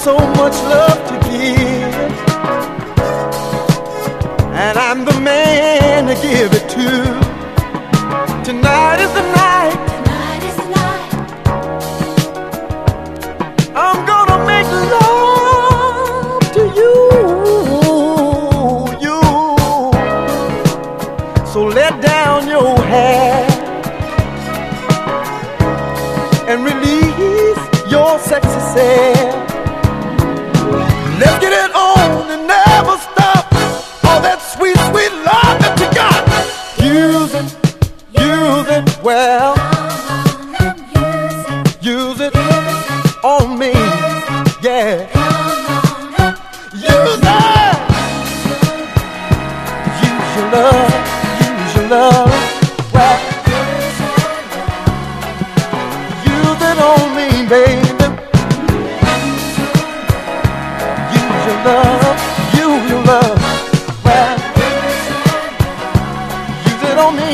so much love to give, and I'm the man to give it to. Tonight is the night. Tonight is the night. I'm gonna make love to you, you. So let down your hair and release your sexy self. Let's get it on and never stop. All that sweet, sweet love that you got. Use it well. Use it on me, yeah. Use it. Use your love well. Use it on me, baby. Use your love well. Use it on me.